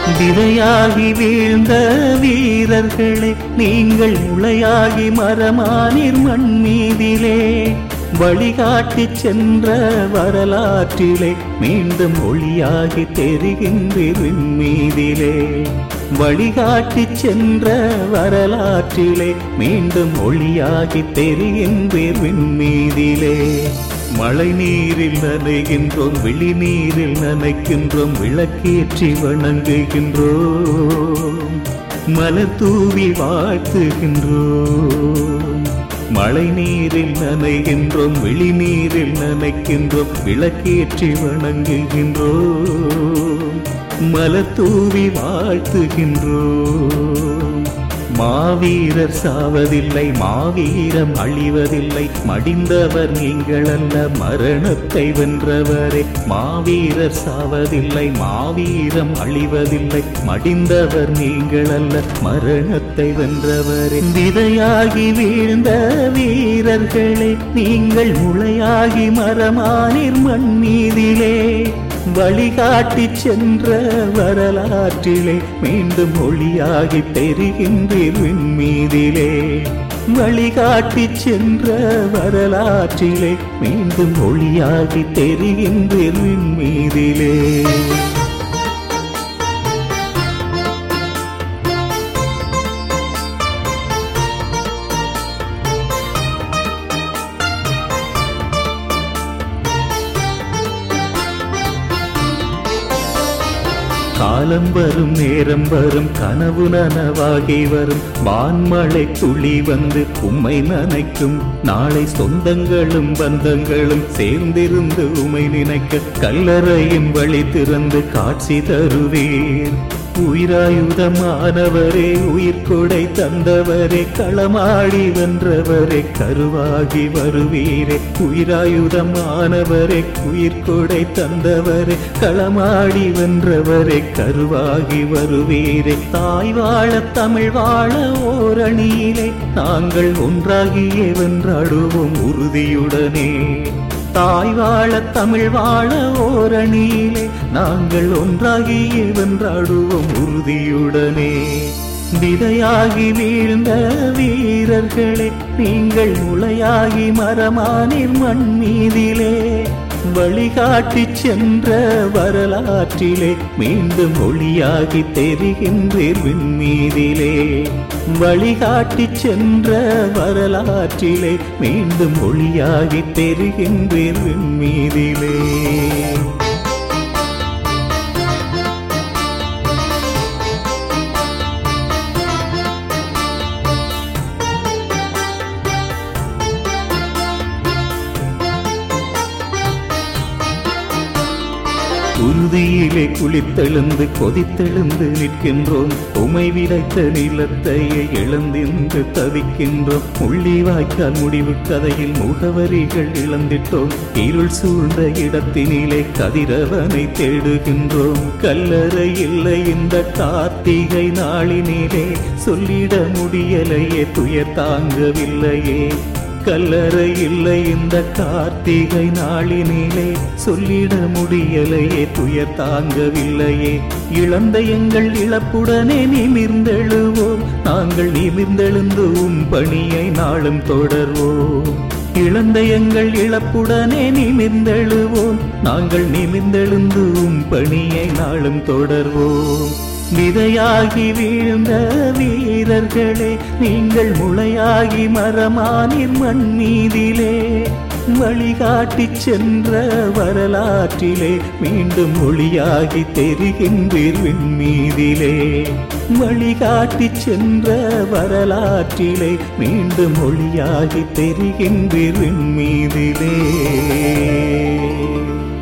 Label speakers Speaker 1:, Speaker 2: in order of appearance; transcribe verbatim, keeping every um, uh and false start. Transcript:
Speaker 1: விதையாகி வீழ்ந்த வீரர்களே, நீங்கள் முளையாகி மரமானீர் மண் மீதிலே. வழிகாட்டி சென்ற வரலாற்றிலே மீண்டும் ஒளியாகி தெரிகின்றீர் விண்மீதிலே. வழிகாட்டி சென்ற வரலாற்றிலே மீண்டும் ஒளியாகி தெரிகின்றீர் விண்மீதிலே. மழை நீரில் நனைகின்றோம், விழி நீரில் நனைக்கின்றோம், விளக்கேற்றி வணங்குகின்றோம், மலர் தூவி வாழ்த்துகின்றோம். மழை நீரில் நனைகின்றோம், விழி நீரில் நனைக்கின்றோம், விளக்கேற்றி வணங்குகின்றோம், மலர் தூவி வாழ்த்துகின்றோம். மாவீரர் சாவதில்லை, மாவீரம் அழிவதில்லை, மடிந்தவர் நீங்கள் அல்ல, மரணத்தை வென்றவரே. மாவீரர் சாவதில்லை, மாவீரம் அழிவதில்லை, மடிந்தவர் நீங்கள் அல்ல, மரணத்தை வென்றவரே. விதையாகி வீழ்ந்த வீரர்களே, நீங்கள் முளையாகி மரமானீர் மண் மீதிலே. வழிகாட்டி சென்ற வரலாற்றிலே மீண்டும் ஒளியாகி தெரிகின்றீர் விண்மீதிலே. வழிகாட்டி சென்ற வரலாற்றிலே மீண்டும் ஒளியாகி தெரிகின்றீர் விண்மீதிலே. காலம் வரும், நேரம் வரும், கனவு நனவாகி வரும், வான்மழை துளி வந்து உம்மை நனைக்கும். நாளை சொந்தங்களும் பந்தங்களும் சேர்ந்திருந்து உமை நினைக்க கல்லறையின் வழி திறந்து காட்சி தருவீர். உயிராயுதமானவரே, உயிர்கொடை தந்தவரே, களமாடி வென்றவரே, கருவாகி வருவீரே. உயிராயுதமானவரே, உயிர்கொடை தந்தவரே, களமாடி வென்றவரே, கருவாகி வருவீரே. தாய் வாழ தமிழ் வாழ ஓரணியிலே நாங்கள் ஒன்றாகியே வென்றாடுவோம் உறுதியுடனே. தாய் வாழ தமிழ் வாழ ஓரணியிலே நாங்கள் ஒன்றாகியே வென்றாடுவோம் உறுதியுடனே. விதையாகி வீழ்ந்த வீரர்களே, நீங்கள் முளையாகி மரமானீர் மண் மீதிலே. வழிகாட்டி சென்ற வரலாற்றிலே மீண்டும் ஒளியாகி தெரிகின்றீர் விண்மீதிலே. வழிகாட்டி சென்ற வரலாற்றிலே மீண்டும் ஒளியாகி தெரிகின்றீர் விண்மீதிலே. உறுதியிலே குளித்தெழுந்து கொதித்தெழுந்து நிற்கின்றோம், உமை விதைத்த நிலத்தையே இழந்தின்று தவிக்கின்றோம். முள்ளி வாய்க்கால் முடிவு கதையில் முகவரிகள் இழந்திட்டோம், இருள் சூழ்ந்த இடத்தினிலே கதிரவனை தேடுகின்றோம். கல்லறை இல்லை இந்த கார்த்திகை நாளினிலே, சொல்லிட முடியலையே துயர் தாங்கவில்லையே. கல்லறை இல்லை இந்த கார்த்திகை நாளினிலே, சொல்லிட முடியலையே துயர் தாங்கவில்லையே. இழந்த எங்கள் இழப்புடனே நிமிர்ந்தெழுவோம், நாங்கள் நிமிர்ந்தெழுந்து உம் பணியை நாளும் தொடர்வோம். இழந்த எங்கள் இழப்புடனே நிமிர்ந்தெழுவோம், நாங்கள் நிமிர்ந்தெழுந்து உம் பணியை நாளும் தொடர்வோம். விதையாகி வீழ்ந்த வீரர்களே, நீங்கள் முளையாகி மரமானீர் மண் மீதிலே. வழிகாட்டி சென்ற வரலாற்றிலே மீண்டும் ஒளியாகி தெரிகின்றீர் விண்மீதிலே. வழிகாட்டி சென்ற வரலாற்றிலே மீண்டும் ஒளியாகி தெரிகின்றீர் விண்மீதிலே.